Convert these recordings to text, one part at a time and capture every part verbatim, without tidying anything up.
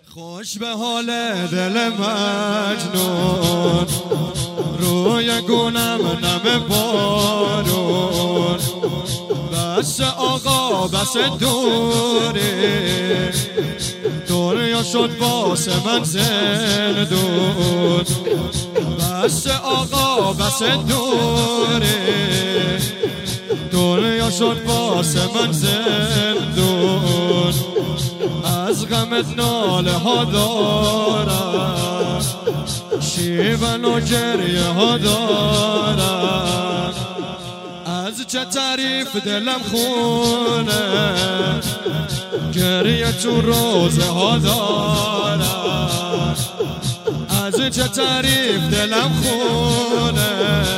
خوش به حال دل مجنون، روی گونم نم بارون. بس آقا بس دوری، دنیا شد واسه من زندون. بس آقا بس دوری، دنیا شد واسه من زندون. از غمت ناله ها دارم، شیون و گریه ها دارم. از چه تعریف دلم خونه، گریه تو روزه ها دارم. از چه تعریف دلم خونه،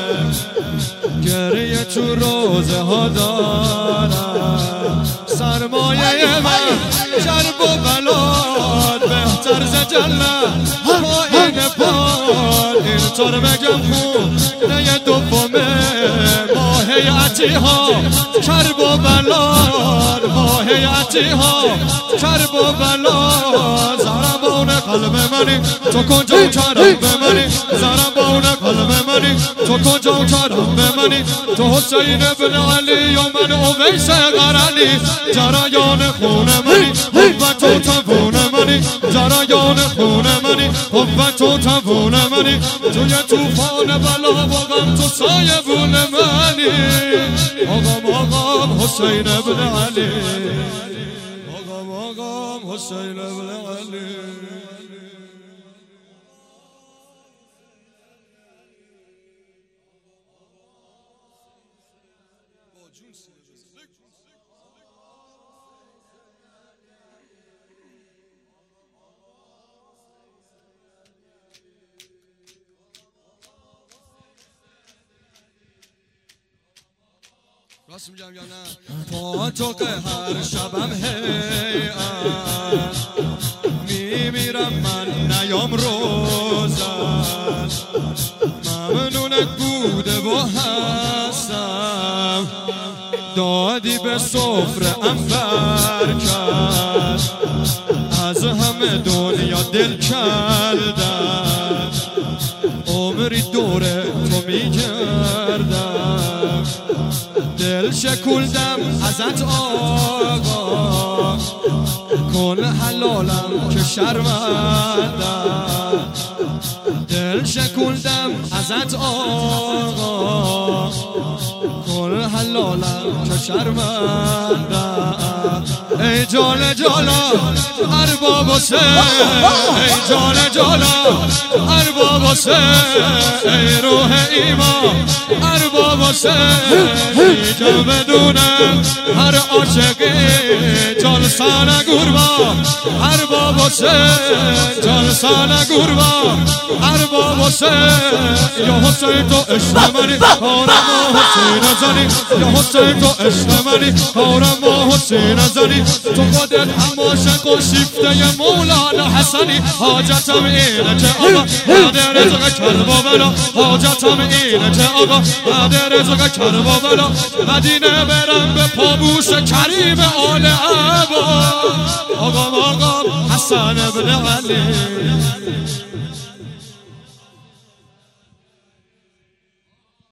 گریه تو روزه ها دارم. سرمایه من شرب و بلاد، بهتر ز جنت پایین پاد. اینطور بگم خونه دومه ماه عطی ها، کرب و بلاد ماه عطی ها، کرب و بلاد. ضربان قلب منی تو کجا کرم به منی، ضربان قلب منی تو کجا کرم به منی. تو حسین ابن علی و من اویس قرنی، جریان خون منی قوت و توان منی، جریان خون منی قوت و توان منی. توی توفان بلا و غم تو سایبون منی. آقام آقام حسین ابن علی، آقام آقام حسین ابن علی. راست میگم یا نه؟ پاتوق هر شبم هیئت میمیرم من نیام روزت. ممنونت بوده و هستم، دادی به سفره ام برکت. از همه دنیا دل کردم، عمری دوره تو میگردم. دل شکولدم ازت آقا، کن حلالم که شرمندم. دل شکولدم ازت آقا، کن حلالم که شرمندم. ای جان جالا ارباب حسین، ای جان جالا ارباب حسین. ای روح ایمان ارباب حسین، جا بدونم هر عاشقی جلسان گربا. ارباب حسین جلسان گربا، ارباب حسین. یا حسین تو عشق منی کارم و حسین زنی، یا حسین تو عشق منی کارم و حسین زنی. تو خودت هم عاشق و شیفته مولانا حسنی. حاجتم اینه که آقا بعد رزق کرب و بلا، حاجتم اینه که آقا بعد رزق کرب و بلا. مدینه برم به پابوش کریم آل عبا. آقام آقام حسن ابن علی.